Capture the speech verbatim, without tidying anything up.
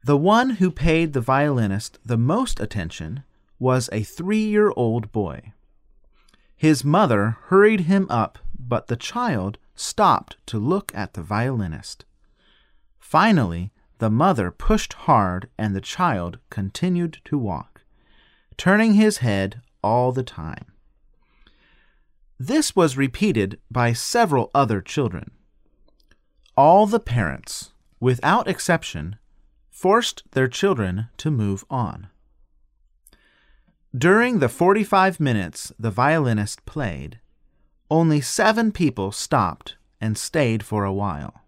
The one who paid the violinist the most attention was a three-year-old boy. His mother hurried him up, but the child stopped to look at the violinist. Finally, the mother pushed hard and the child continued to walk, turning his head all the time. This was repeated by several other children. All the parents, without exception, forced their children to move on. During the forty-five minutes the violinist played, only seven people stopped and stayed for a while.